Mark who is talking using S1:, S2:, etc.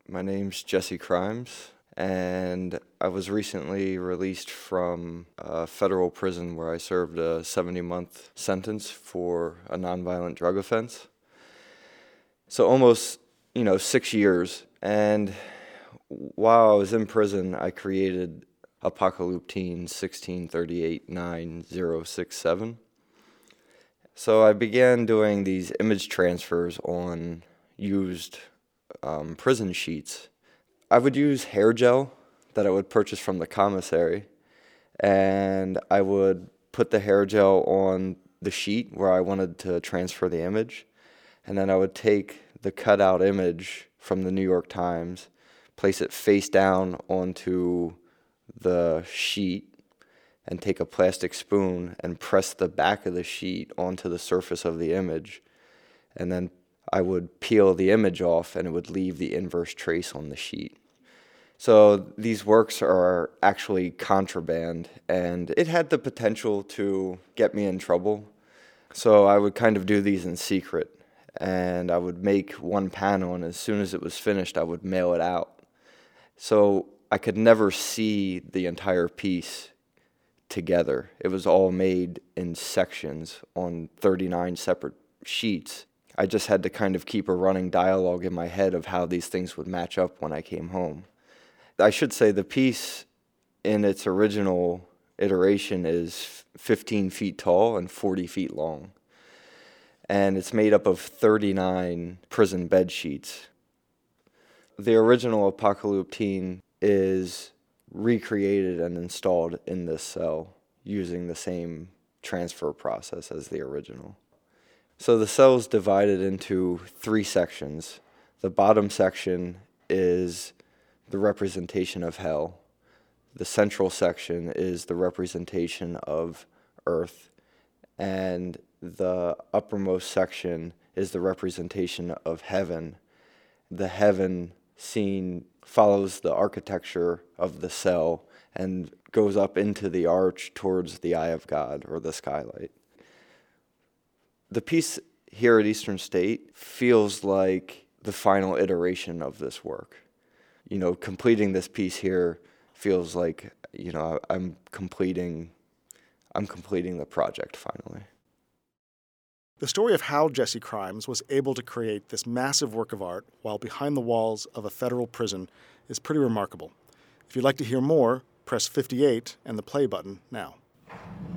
S1: My name's Jesse Crimes, and I was recently released from a federal prison where I served a 70-month sentence for a nonviolent drug offense. So almost, 6 years. And while I was in prison, I created Apocalyptine 16389067. So I began doing these image transfers on used prison sheets. I would use hair gel that I would purchase from the commissary, and I would put the hair gel on the sheet where I wanted to transfer the image, and then I would take the cutout image from the New York Times, place it face down onto the sheet, and take a plastic spoon and press the back of the sheet onto the surface of the image, and then I would peel the image off and it would leave the inverse trace on the sheet. So these works are actually contraband, and it had the potential to get me in trouble. So I would kind of do these in secret, and I would make one panel, and as soon as it was finished, I would mail it out. So I could never see the entire piece together. It was all made in sections on 39 separate sheets. I just had to kind of keep a running dialogue in my head of how these things would match up when I came home. I should say the piece in its original iteration is 15 feet tall and 40 feet long. And it's made up of 39 prison bed sheets. The original Apocalyptine is recreated and installed in this cell using the same transfer process as the original. So the cell is divided into 3 sections. The bottom section is the representation of hell. The central section is the representation of earth. And the uppermost section is the representation of heaven. The heaven scene follows the architecture of the cell and goes up into the arch towards the eye of God, or the skylight. The piece here at Eastern State feels like the final iteration of this work. Completing this piece here feels like, I'm completing the project finally.
S2: The story of how Jesse Crimes was able to create this massive work of art while behind the walls of a federal prison is pretty remarkable. If you'd like to hear more, press 58 and the play button now.